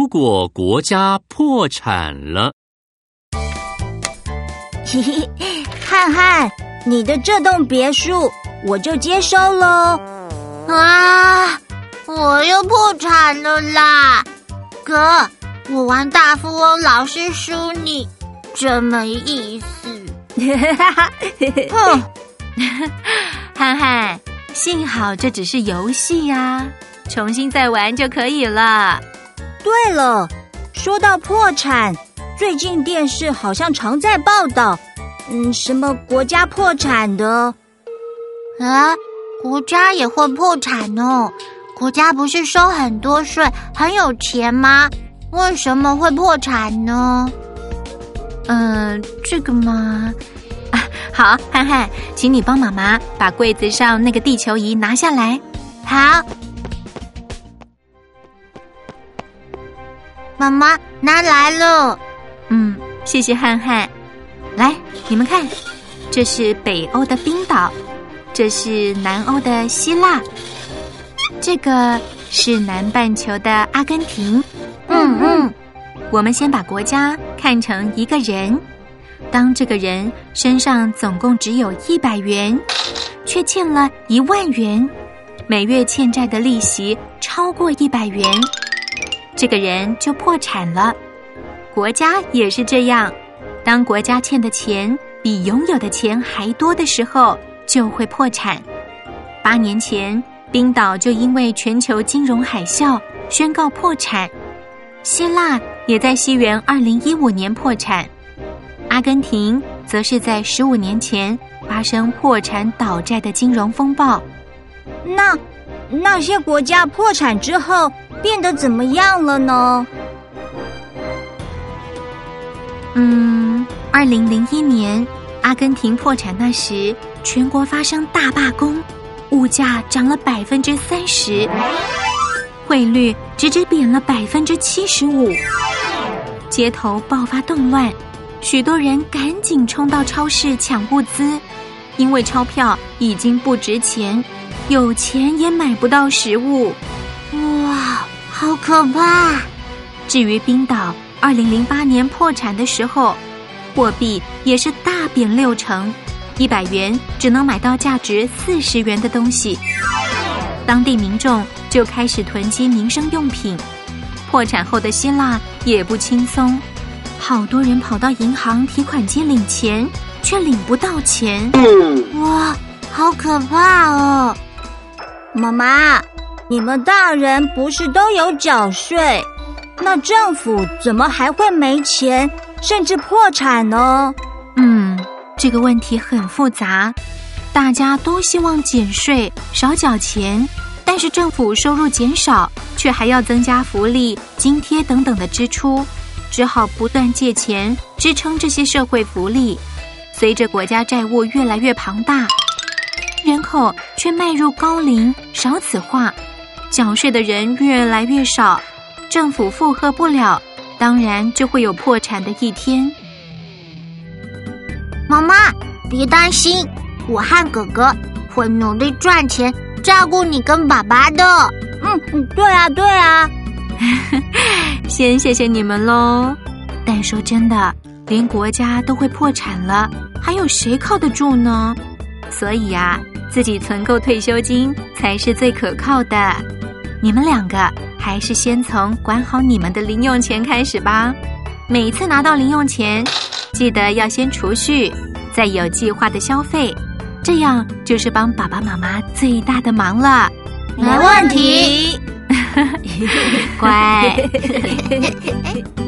果国家破产了。 嘿嘿，汉汉，你的这栋别墅我就接收喽。 啊，我又破产了啦！哥，我玩大富翁老是输你，真没意思。 哼，憨憨，幸好这只是游戏啊，重新再玩就可以了。 对了，说到破产，最近电视好像常在报道，什么国家破产的。 啊，国家也会破产哦？国家不是收很多税，很有钱吗？为什么会破产呢？ 这个嘛，好，憨憨，请你帮妈妈把柜子上那个地球仪拿下来。 好，妈妈拿来了。 谢谢憨憨。来，你们看，这是北欧的冰岛，这是南欧的希腊，这个是南半球的阿根廷。我们先把国家看成一个人，当这个人身上总共只有100元，却欠了1万元，每月欠债的利息超过100元，这个人就破产了。国家也是这样，当国家欠的钱比拥有的钱还多的时候，就会破产。8年前，冰岛就因为全球金融海啸宣告破产，希腊也在西元2015年破产，阿根廷则是在15年前发生破产倒债的金融风暴。 那些国家破产之后变得怎么样了呢 ？2001年阿根廷破产那时，全国发生大罢工，物价涨了30%，汇率直贬了75%，街头爆发动乱，许多人赶紧冲到超市抢物资，因为钞票已经不值钱，有钱也买不到食物。 哇，好可怕！ 至于冰岛2008年破产的时候，货币也是大贬60%，100元只能买到价值40元的东西。当地民众就开始囤积民生用品。破产后的希腊也不轻松，好多人跑到银行提款机领钱，却领不到钱。 哇，好可怕哦！ 妈妈，你们大人不是都有缴税？那政府怎么还会没钱，甚至破产呢？ 这个问题很复杂，大家都希望减税，少缴钱，但是政府收入减少，却还要增加福利、津贴等等的支出，只好不断借钱支撑这些社会福利。随着国家债务越来越庞大，人口却迈入高龄、少子化，缴税的人越来越少，政府负荷不了，当然就会有破产的一天。 妈妈，别担心，我和哥哥会努力赚钱，照顾你跟爸爸的。 对啊。 先谢谢你们咯。但说真的，连国家都会破产了，还有谁靠得住呢？所以自己存够退休金才是最可靠的。你们2个还是先从管好你们的零用钱开始吧。每一次拿到零用钱，记得要先储蓄，再有计划的消费，这样就是帮爸爸妈妈最大的忙了。 没问题。 乖。